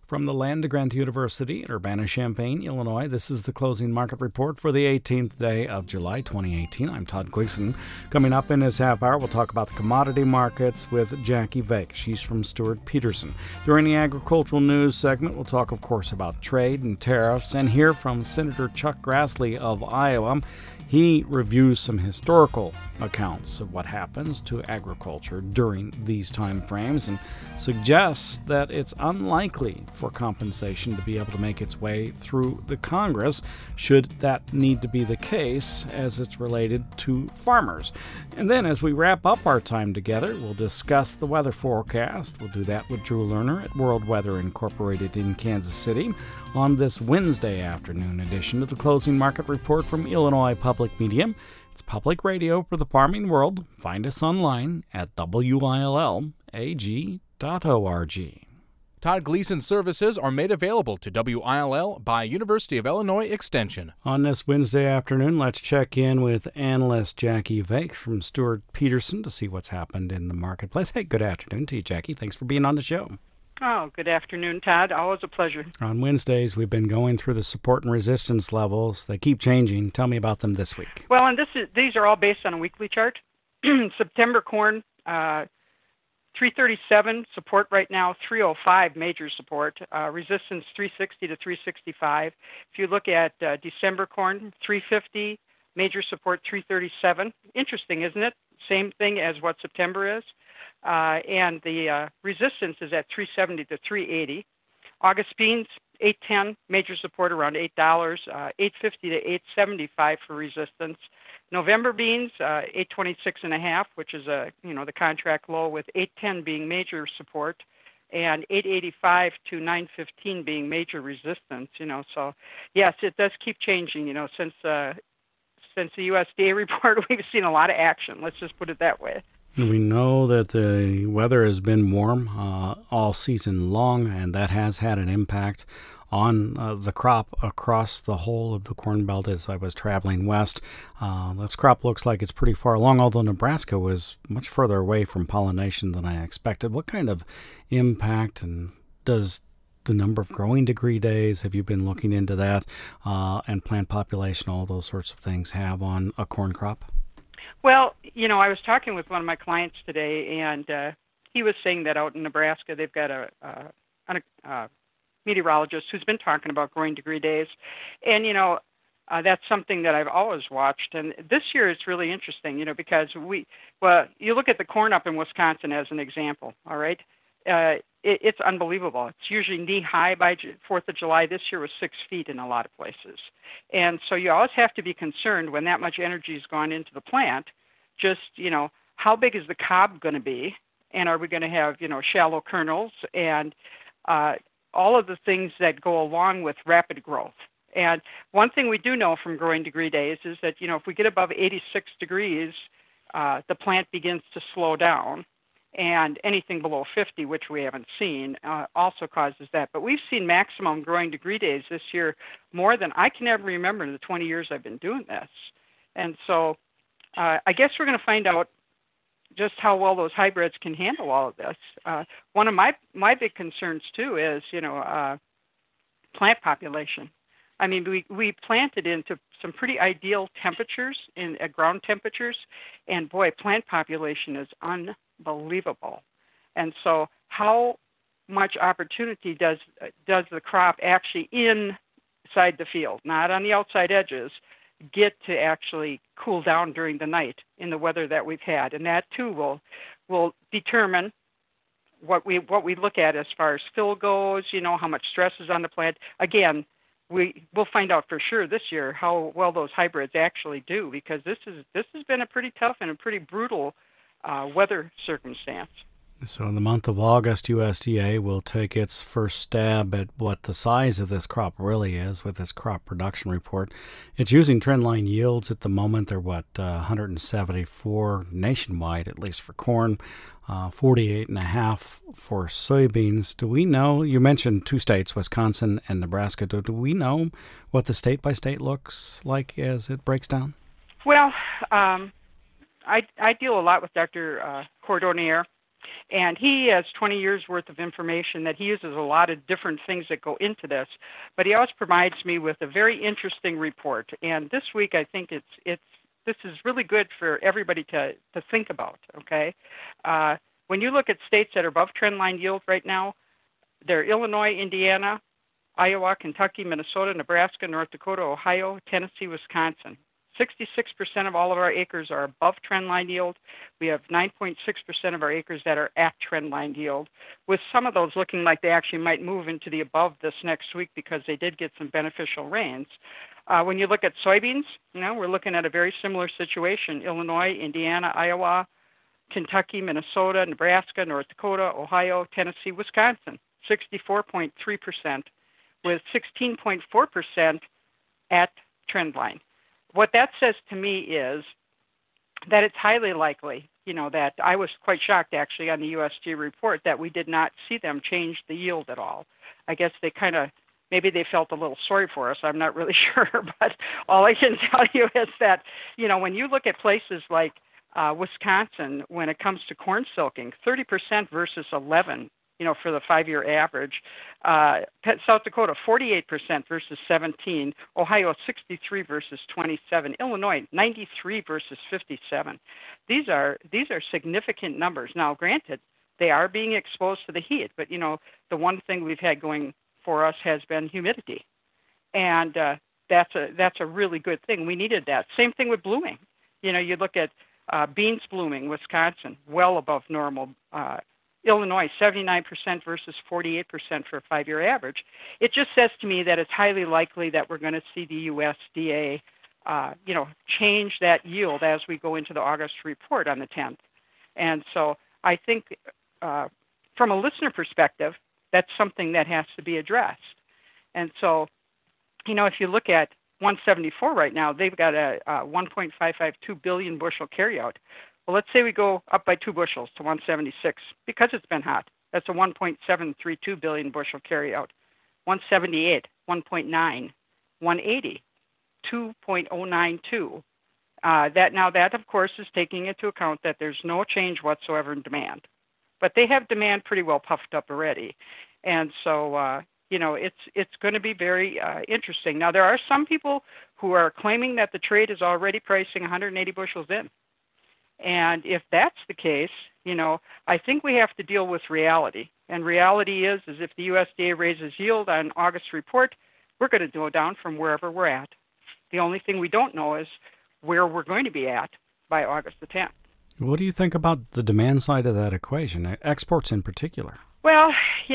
From the land-grant University in Urbana-Champaign, Illinois, this is the closing market report for the 18th day of July 2018. I'm Todd Gleason. Coming up in this half hour, we'll talk about the commodity markets with Jackie Vake. She's from Stewart Peterson. During the agricultural news segment, we'll talk, of course, about trade and tariffs and hear from Senator Chuck Grassley of Iowa. He reviews some historical accounts of what happens to agriculture during these time frames and suggests that it's unlikely for compensation to be able to make its way through the Congress, should that need to be the case, as it's related to farmers. And then as we wrap up our time together, we'll discuss the weather forecast. We'll do that with Drew Lerner at World Weather Incorporated in Kansas City on this Wednesday afternoon edition of the Closing Market Report from Illinois Public Media. It's public radio for the farming world. Find us online at WILLAG.org. Todd Gleason services are made available to WILL by University of Illinois Extension. On this Wednesday afternoon, let's check in with analyst Jackie Vake from Stewart Peterson to see what's happened in the marketplace. Hey, good afternoon to you, Jackie. Thanks for being on the show. Oh, good afternoon, Todd. Always a pleasure. On Wednesdays, we've been going through the support and resistance levels. They keep changing. Tell me about them this week. Well, and these are all based on a weekly chart. September corn, 337, support right now, 305, major support, resistance 360 to 365. If you look at December corn, 350, major support 337. Interesting, isn't it? Same thing as what September is. And the resistance is at 370 to 380. August beans, 810, major support around $8, 850 to 875 for resistance. November beans, 826.5, which is the contract low, with 810 being major support, and 885 to 915 being major resistance. So yes, it does keep changing. Since the USDA report, we've seen a lot of action. Let's just put it that way. We know that the weather has been warm all season long, and that has had an impact on the crop across the whole of the Corn Belt as I was traveling west. This crop looks like it's pretty far along, although Nebraska was much further away from pollination than I expected. What kind of impact and does the number of growing degree days, have you been looking into that, and plant population, all those sorts of things have on a corn crop? Well, I was talking with one of my clients today, and he was saying that out in Nebraska they've got a meteorologist who's been talking about growing degree days. And, that's something that I've always watched. And this year it's really interesting, because you look at the corn up in Wisconsin as an example, all right? It's unbelievable. It's usually knee-high by 4th of July. This year was 6 feet in a lot of places. And so you always have to be concerned when that much energy has gone into the plant, just, how big is the cob going to be? And are we going to have, shallow kernels and all of the things that go along with rapid growth? And one thing we do know from growing degree days is that, if we get above 86 degrees, the plant begins to slow down. And anything below 50, which we haven't seen, also causes that. But we've seen maximum growing degree days this year more than I can ever remember in the 20 years I've been doing this. And so I guess we're going to find out just how well those hybrids can handle all of this. One of my big concerns, too, is, plant population. I mean, we planted into some pretty ideal temperatures, ground temperatures, and boy, plant population is unbelievable. And so how much opportunity does the crop actually inside the field, not on the outside edges, get to actually cool down during the night in the weather that we've had? And that too will determine what we look at as far as fill goes, how much stress is on the plant. Again, we'll find out for sure this year how well those hybrids actually do, because this has been a pretty tough and a pretty brutal weather circumstance. So in the month of August, USDA will take its first stab at what the size of this crop really is with its crop production report. It's using trendline yields at the moment. They're 174 nationwide, at least for corn, 48.5 for soybeans. Do we know, you mentioned two states, Wisconsin and Nebraska. Do we know what the state-by-state looks like as it breaks down? Well, I deal a lot with Dr. Cordonnier, And he has 20 years worth of information that he uses a lot of different things that go into this, but he always provides me with a very interesting report. And this week I think this is really good for everybody to think about, okay? When you look at states that are above trendline yield right now, they're Illinois, Indiana, Iowa, Kentucky, Minnesota, Nebraska, North Dakota, Ohio, Tennessee, Wisconsin. 66% of all of our acres are above trendline yield. We have 9.6% of our acres that are at trendline yield, with some of those looking like they actually might move into the above this next week because they did get some beneficial rains. When you look at soybeans, we're looking at a very similar situation. Illinois, Indiana, Iowa, Kentucky, Minnesota, Nebraska, North Dakota, Ohio, Tennessee, Wisconsin. 64.3% with 16.4% at trendline. What that says to me is that it's highly likely, that I was quite shocked actually on the USDA report that we did not see them change the yield at all. I guess they maybe they felt a little sorry for us. I'm not really sure, but all I can tell you is that, when you look at places like Wisconsin, when it comes to corn silking, 30% versus 11%. For the 5-year average. South Dakota, 48% versus 17. Ohio, 63 versus 27. Illinois, 93 versus 57. These are significant numbers. Now, granted, they are being exposed to the heat, but the one thing we've had going for us has been humidity, and that's a really good thing. We needed that. Same thing with blooming. You look at beans blooming, Wisconsin, well above normal. Illinois, 79% versus 48% for a 5-year average. It just says to me that it's highly likely that we're going to see the USDA, change that yield as we go into the August report on the 10th. And so I think from a listener perspective, that's something that has to be addressed. And so, if you look at 174 right now, they've got a 1.552 billion bushel carryout. Well, let's say we go up by 2 bushels to 176 because it's been hot. That's a 1.732 billion bushel carryout. 178, 1.9, 180, 2.092. That of course is taking into account that there's no change whatsoever in demand, but they have demand pretty well puffed up already, and so it's going to be very interesting. Now there are some people who are claiming that the trade is already pricing 180 bushels in. And if that's the case, I think we have to deal with reality. And reality is if the USDA raises yield on August report, we're going to go down from wherever we're at. The only thing we don't know is where we're going to be at by August the 10th. What do you think about the demand side of that equation, exports in particular? Well,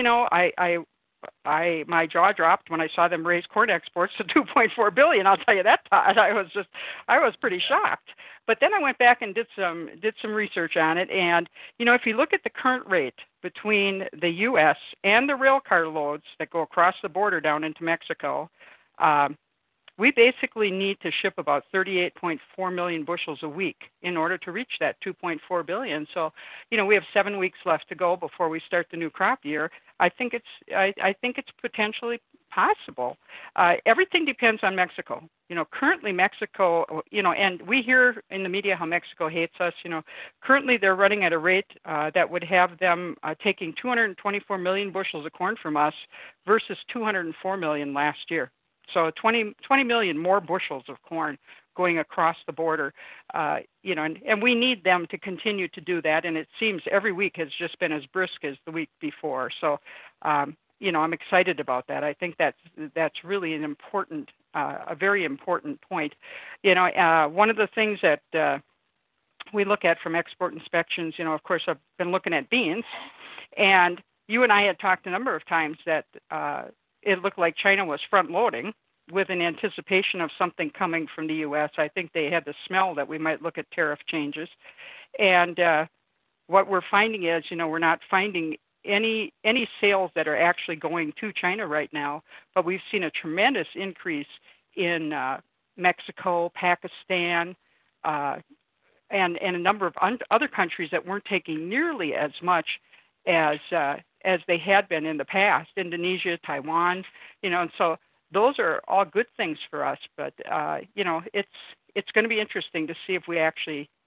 my jaw dropped when I saw them raise corn exports to 2.4 billion. I'll tell you that, Todd. I was pretty shocked. But then I went back and did some research on it, and if you look at the current rate between the U.S. and the rail car loads that go across the border down into Mexico, we basically need to ship about 38.4 million bushels a week in order to reach that 2.4 billion. So, we have 7 weeks left to go before we start the new crop year. I think it's potentially possible. Everything depends on Mexico. Currently Mexico, and we hear in the media how Mexico hates us. Currently they're running at a rate that would have them taking 224 million bushels of corn from us versus 204 million last year. So 20 million more bushels of corn going across the border, and we need them to continue to do that. And it seems every week has just been as brisk as the week before. So, I'm excited about that. I think that's really an important, a very important point. One of the things that we look at from export inspections, of course, I've been looking at beans, and you and I had talked a number of times that it looked like China was front-loading with an anticipation of something coming from the U.S. I think they had the smell that we might look at tariff changes. And what we're finding is, we're not finding any sales that are actually going to China right now, but we've seen a tremendous increase in Mexico, Pakistan, and a number of other countries that weren't taking nearly as much as they had been in the past, Indonesia, Taiwan, and so those are all good things for us. But, it's going to be interesting to see if we actually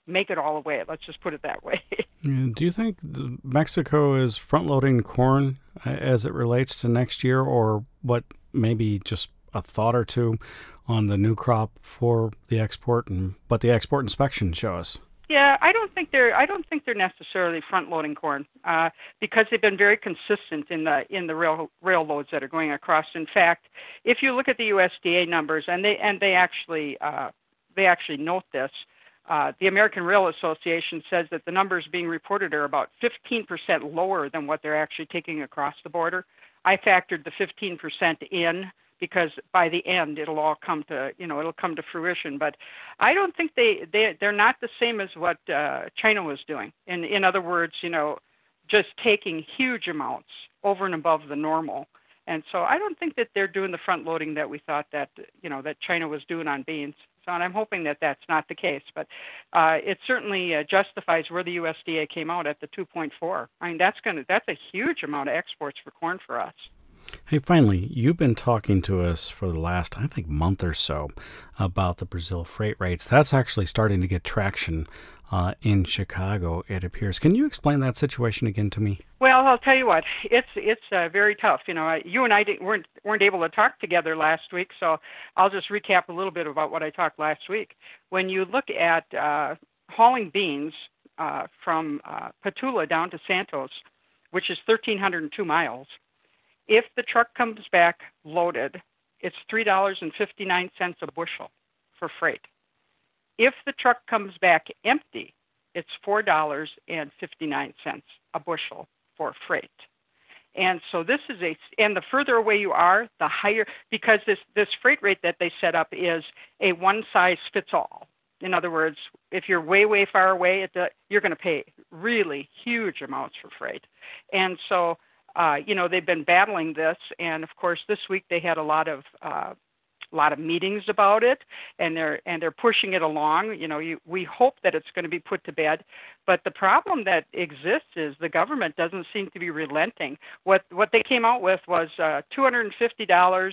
make it all away. Let's just put it that way. Do you think Mexico is front-loading corn as it relates to next year, or what? Maybe just a thought or two on the new crop for the export and what the export inspections show us? Yeah, I don't think they're necessarily front-loading corn because they've been very consistent in the rail loads that are going across. In fact, if you look at the USDA numbers, and they actually note this, the American Rail Association says that the numbers being reported are about 15% lower than what they're actually taking across the border. I factored the 15% in because by the end it'll all come to fruition. But I don't think they're not the same as what China was doing. In other words, just taking huge amounts over and above the normal. And so I don't think that they're doing the front loading that we thought that China was doing on beans. So, and I'm hoping that that's not the case. But it certainly justifies where the USDA came out at the 2.4. I mean, that's a huge amount of exports for corn for us. Hey, finally, you've been talking to us for the last, I think, month or so about the Brazil freight rates. That's actually starting to get traction in Chicago, it appears. Can you explain that situation again to me? Well, I'll tell you what, it's very tough. You and I weren't able to talk together last week, so I'll just recap a little bit about what I talked last week. When you look at hauling beans from Petula down to Santos, which is 1,302 miles, if the truck comes back loaded, it's $3.59 a bushel for freight. If the truck comes back empty, it's $4.59 a bushel for freight. And so this is and the further away you are, the higher, because this freight rate that they set up is a one-size-fits-all. In other words, if you're way, way far away, you're going to pay really huge amounts for freight. And so they've been battling this, and of course, this week they had a lot of meetings about it, and they're pushing it along. We hope that it's going to be put to bed, but the problem that exists is the government doesn't seem to be relenting. What they came out with was $250,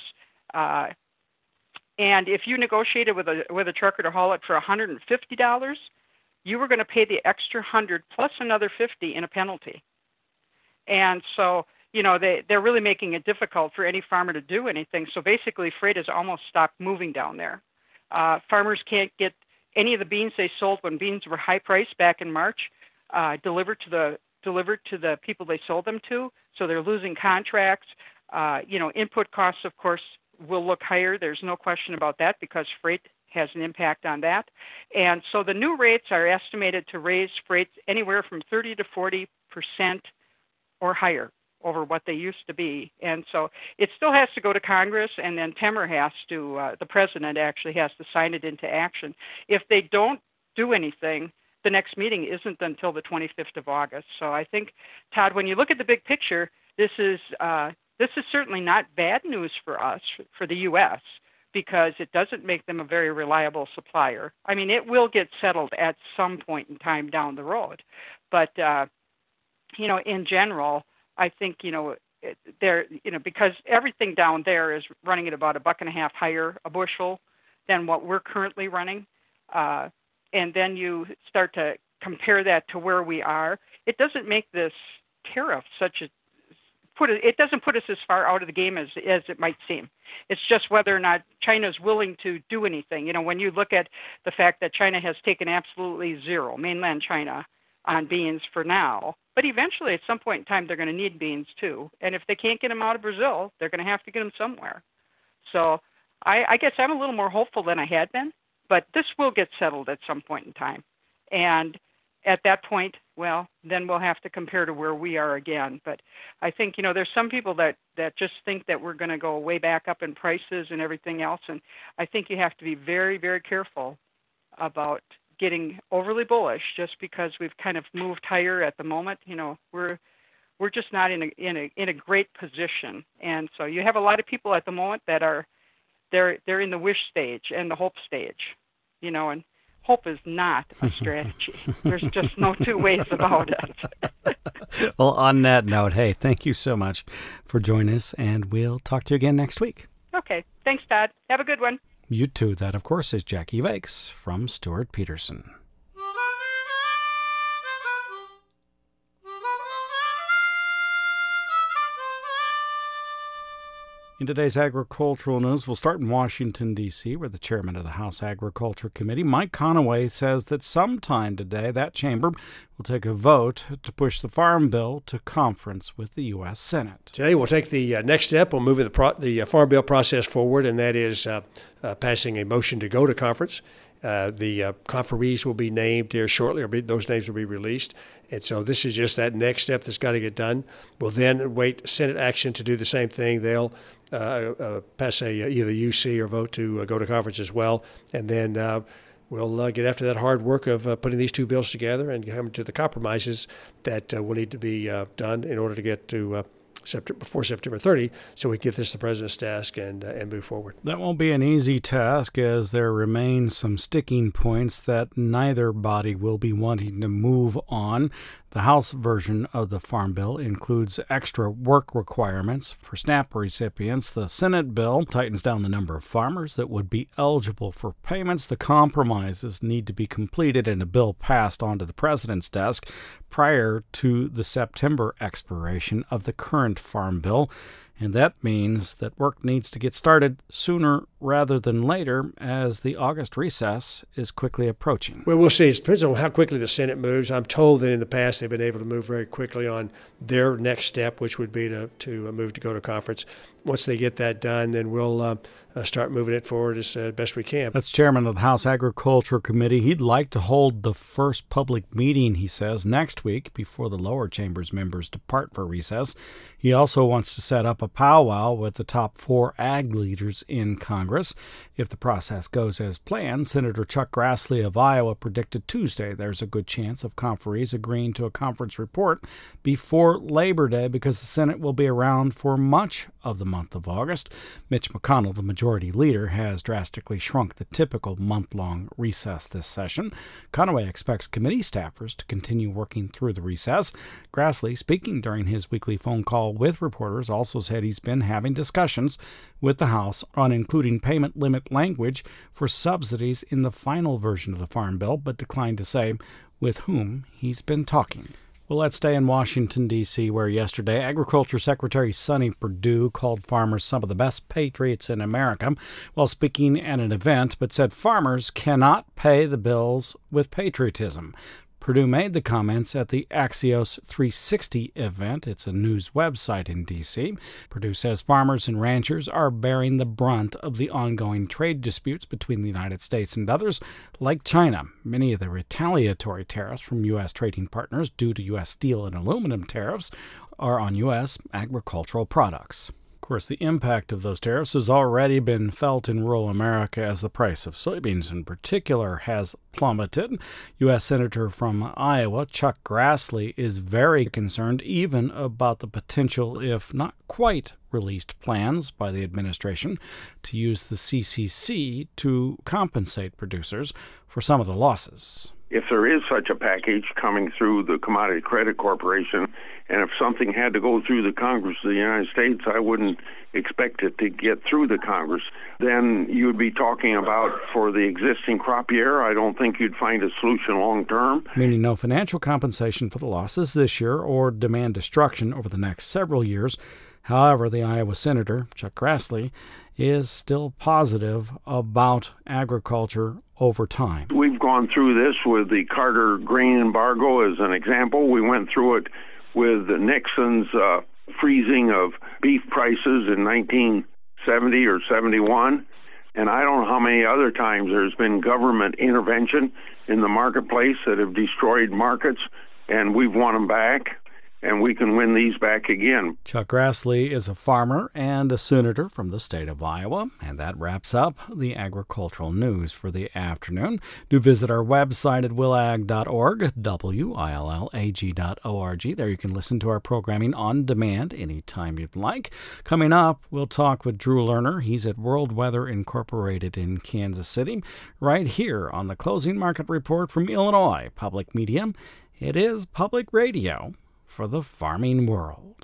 and if you negotiated with a trucker to haul it for $150, you were going to pay the extra $100 plus another $50 in a penalty. And so, they're really making it difficult for any farmer to do anything. So basically, freight has almost stopped moving down there. Farmers can't get any of the beans they sold when beans were high priced back in March delivered to the people they sold them to. So they're losing contracts. Input costs, of course, will look higher. There's no question about that because freight has an impact on that. And so the new rates are estimated to raise freight anywhere from 30 to 40% or higher over what they used to be. And so it still has to go to Congress, and then Temer the president actually has to sign it into action. If they don't do anything, the next meeting isn't until the 25th of August. So I think, Todd, when you look at the big picture, this is certainly not bad news for us, for the U.S., because it doesn't make them a very reliable supplier. I mean, it will get settled at some point in time down the road. But, in general, I think, because everything down there is running at about $1.50 higher a bushel than what we're currently running. And then you start to compare that to where we are. It doesn't make this tariff it doesn't put us as far out of the game as it might seem. It's just whether or not China's willing to do anything. When you look at the fact that China has taken absolutely zero, mainland China, on beans for now, but eventually at some point in time they're going to need beans too. And if they can't get them out of Brazil, they're going to have to get them somewhere. So I guess I'm a little more hopeful than I had been, but this will get settled at some point in time. And at that point, well, then we'll have to compare to where we are again. But I think, there's some people that just think that we're going to go way back up in prices and everything else. And I think you have to be very, very careful about getting overly bullish just because we've kind of moved higher at the moment. We're just not in a great position. And so you have a lot of people at the moment that they're in the wish stage and the hope stage, and hope is not a strategy. There's just no two ways about it. Well, on that note, hey, thank you so much for joining us, and we'll talk to you again next week. Okay. Thanks, Todd. Have a good one. You too. That, of course, is Jackie Vakes from Stuart Peterson. In today's agricultural news, we'll start in Washington, D.C., where the chairman of the House Agriculture Committee, Mike Conaway, says that sometime today that chamber will take a vote to push the Farm Bill to conference with the U.S. Senate. Today we'll take the next step. We'll move the Farm Bill process forward, and that is passing a motion to go to conference. The conferees will be named here shortly, or those names will be released. And so this is just that next step that's got to get done. We'll then wait Senate action to do the same thing. They'll pass either UC or vote to go to conference as well. And then we'll get after that hard work of putting these two bills together and come to the compromises that will need to be done in order to get to before September 30, so we get this the president's desk and move forward. That won't be an easy task, as there remain some sticking points that neither body will be wanting to move on. The House version of the Farm Bill includes extra work requirements for SNAP recipients. The Senate bill tightens down the number of farmers that would be eligible for payments. The compromises need to be completed and a bill passed onto the president's desk prior to the September expiration of the current Farm Bill. And that means that work needs to get started sooner rather than later, as the August recess is quickly approaching. Well, we'll see. It depends on how quickly the Senate moves. I'm told that in the past they've been able to move very quickly on their next step, which would be to move to go to conference. Once they get that done, then we'll start moving it forward as best we can. That's chairman of the House Agriculture Committee. He'd like to hold the first public meeting, he says, next week before the lower chamber's members depart for recess. He also wants to set up a powwow with the top 4 ag leaders in Congress. If the process goes as planned, Senator Chuck Grassley of Iowa predicted Tuesday there's a good chance of conferees agreeing to a conference report before Labor Day, because the Senate will be around for much of the month of August. Mitch McConnell, the majority leader, has drastically shrunk the typical month-long recess this session. Conaway expects committee staffers to continue working through the recess. Grassley, speaking during his weekly phone call with reporters, also said he's been having discussions with the House on including payment limit language for subsidies in the final version of the Farm Bill, but declined to say with whom he's been talking. Well, let's stay in Washington, D.C., where yesterday Agriculture Secretary Sonny Perdue called farmers some of the best patriots in America while speaking at an event, but said farmers cannot pay the bills with patriotism. Perdue made the comments at the Axios 360 event. It's a news website in D.C. Perdue says farmers and ranchers are bearing the brunt of the ongoing trade disputes between the United States and others, like China. Many of the retaliatory tariffs from U.S. trading partners due to U.S. steel and aluminum tariffs are on U.S. agricultural products. Of course, the impact of those tariffs has already been felt in rural America, as the price of soybeans in particular has plummeted. U.S. Senator from Iowa, Chuck Grassley, is very concerned even about the potential, if not quite released plans by the administration to use the CCC to compensate producers for some of the losses. If there is such a package coming through the Commodity Credit Corporation, and if something had to go through the Congress of the United States, I wouldn't expect it to get through the Congress. Then you would be talking about, for the existing crop year, I don't think you'd find a solution long term. Meaning no financial compensation for the losses this year or demand destruction over the next several years. However, the Iowa Senator, Chuck Grassley, is still positive about agriculture over time. We've gone through this with the Carter grain embargo as an example. We went through it with Nixon's freezing of beef prices in 1970 or 71. And I don't know how many other times there's been government intervention in the marketplace that have destroyed markets, and we've won them back. And we can win these back again. Chuck Grassley is a farmer and a senator from the state of Iowa. And that wraps up the agricultural news for the afternoon. Do visit our website at willag.org, willag.org. There you can listen to our programming on demand anytime you'd like. Coming up, we'll talk with Drew Lerner. He's at World Weather Incorporated in Kansas City, right here on the Closing Market Report from Illinois Public Media. It is public radio for the farming world.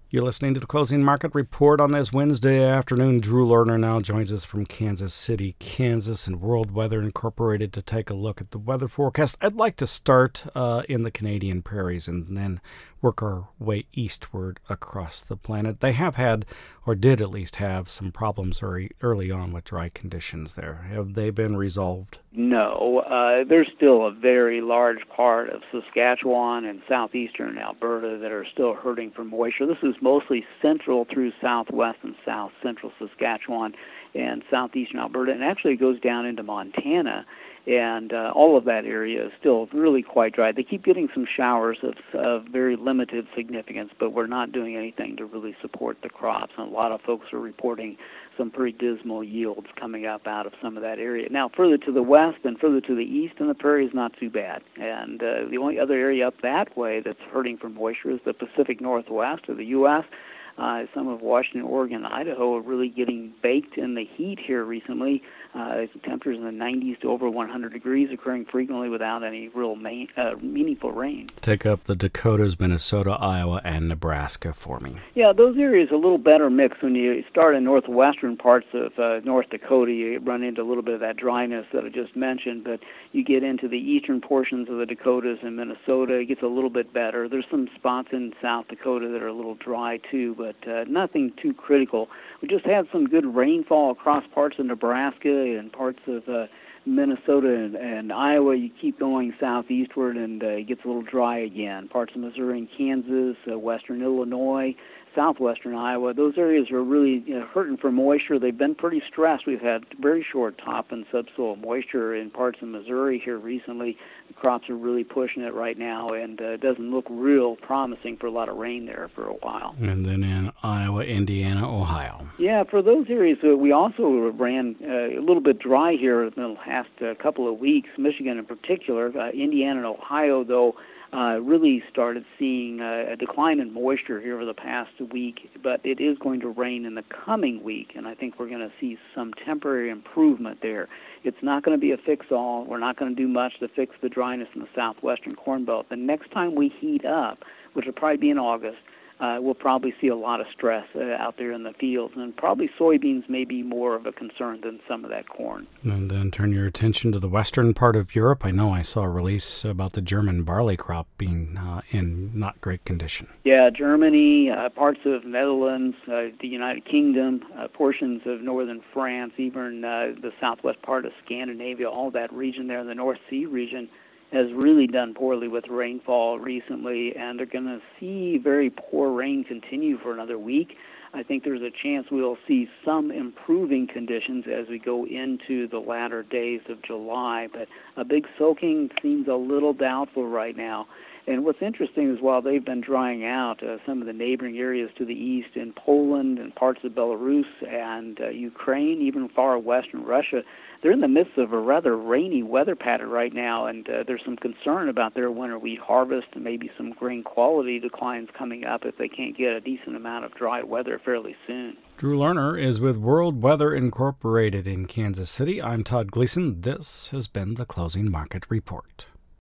You're listening to the Closing Market Report on this Wednesday afternoon. Drew Lerner now joins us from Kansas City, Kansas, and World Weather Incorporated to take a look at the weather forecast. I'd like to start in the Canadian prairies and then work our way eastward across the planet. They have had, or did at least have, some problems early on with dry conditions there. Have they been resolved? No. There's still a very large part of Saskatchewan and southeastern Alberta that are still hurting for moisture. This is mostly central through southwest and south central Saskatchewan and southeastern Alberta, and actually it goes down into Montana, and all of that area is still really quite dry. They keep getting some showers of very limited significance, but we're not doing anything to really support the crops, and a lot of folks are reporting some pretty dismal yields coming up out of some of that area. Now, further to the west and further to the east in the prairie is not too bad, and the only other area up that way that's hurting for moisture is the Pacific Northwest of the U.S., some of Washington, Oregon, and Idaho are really getting baked in the heat here recently. Temperatures in the 90s to over 100 degrees, occurring frequently without any real meaningful rain. Take up the Dakotas, Minnesota, Iowa, and Nebraska for me. Yeah, those areas are a little better mixed. When you start in northwestern parts of North Dakota, you run into a little bit of that dryness that I just mentioned, but you get into the eastern portions of the Dakotas and Minnesota, it gets a little bit better. There's some spots in South Dakota that are a little dry too, but nothing too critical. We just had some good rainfall across parts of Nebraska and parts of Minnesota and Iowa. You keep going southeastward and it gets a little dry again. Parts of Missouri and Kansas, western Illinois, southwestern Iowa, those areas are really hurting for moisture. They've been pretty stressed. We've had very short top and subsoil moisture in parts of Missouri here recently. The crops are really pushing it right now, and it doesn't look real promising for a lot of rain there for a while. And then in Iowa, Indiana, Ohio. Yeah, for those areas, we also ran a little bit dry here in the last couple of weeks. Michigan in particular, Indiana and Ohio, though, really started seeing a decline in moisture here over the past week, but it is going to rain in the coming week, and I think we're going to see some temporary improvement there. It's not going to be a fix-all. We're not going to do much to fix the dryness in the southwestern Corn Belt. The next time we heat up, which will probably be in August, we'll probably see a lot of stress out there in the fields, and probably soybeans may be more of a concern than some of that corn. And then turn your attention to the western part of Europe. I know I saw a release about the German barley crop being in not great condition. Yeah, Germany, parts of Netherlands, the United Kingdom, portions of northern France, even the southwest part of Scandinavia, all that region there, the North Sea region, has really done poorly with rainfall recently, and they're going to see very poor rain continue for another week. I think there's a chance we'll see some improving conditions as we go into the latter days of July, but a big soaking seems a little doubtful right now. And what's interesting is while they've been drying out, some of the neighboring areas to the east in Poland and parts of Belarus and Ukraine, even far western Russia, they're in the midst of a rather rainy weather pattern right now, and there's some concern about their winter wheat harvest and maybe some grain quality declines coming up if they can't get a decent amount of dry weather fairly soon. Drew Lerner is with World Weather Incorporated in Kansas City. I'm Todd Gleason. This has been the Closing Market Report.